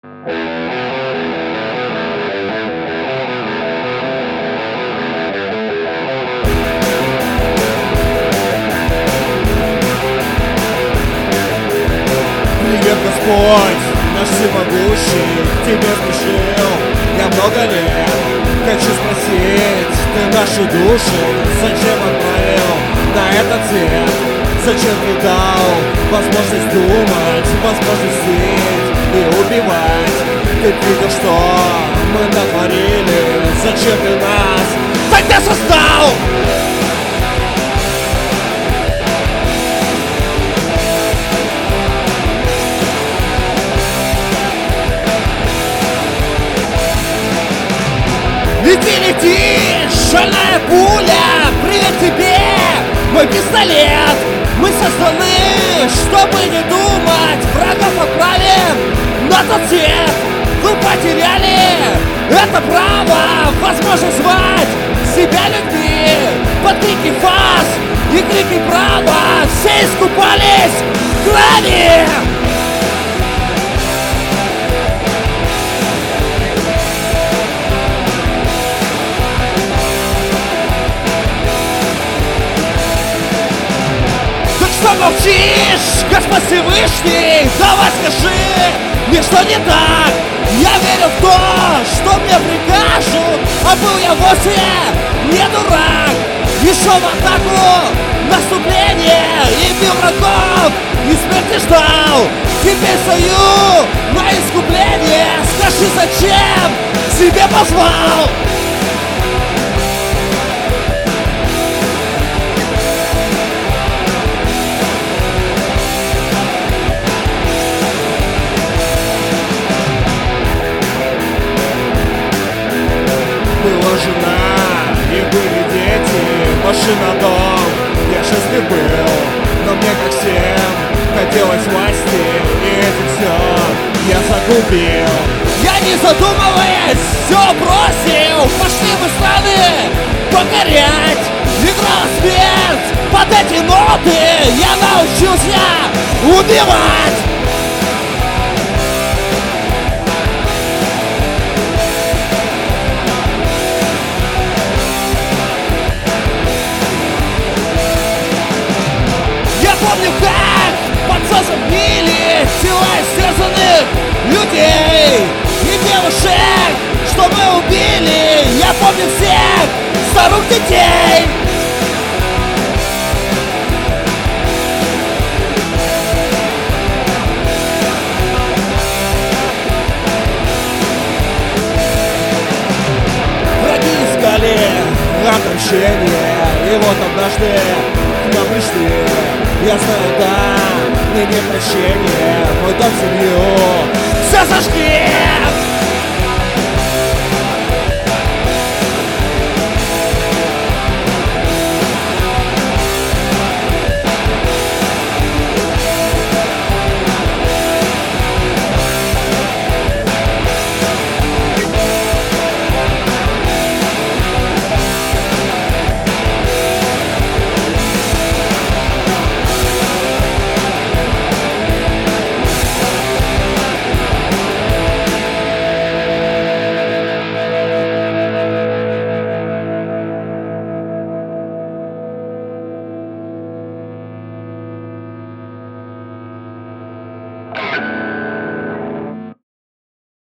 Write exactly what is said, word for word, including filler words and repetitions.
Привет, Господь, наш всемогущий, к Тебе спешил я много лет. Хочу спросить, Ты наши души зачем отправил на этот свет? Зачем Ты дал возможность думать, возможность жить и убивать? Ты видел, что мы натворили, зачем Ты нас тогда создал? Лети, лети, шальная пуля, привет тебе, мой пистолет. Мы созданы, чтобы не думать, врагов отправим на тот свет. Вы потеряли это право, возможность звать себя людьми под крики фас и крики права. Все искупались в крови. Что молчишь, Господь Всевышний? Давай скажи мне, что не так. Я верю в то, что мне прикажут, а был я вовсе не дурак. И шел в атаку, наступление, и бил врагов, и смерти ждал. Теперь стою на искупление. Скажи, зачем себе позвал? Была жена и были дети, машина, дом, я счастлив был. Но мне, как всем, хотелось власти, и это все я загубил. Я, не задумываясь, все бросил. Пошли мы страны покорять. Играла смерть под эти ноты. Я научился убивать. Помню, как под солнцем били тела истерзанных людей и девушек, что мы убили. Я помню всех старых детей. Враги искали отмщение, и вот однажды к нам пришли. Я знаю, да, мне не прощение, мой дом, семью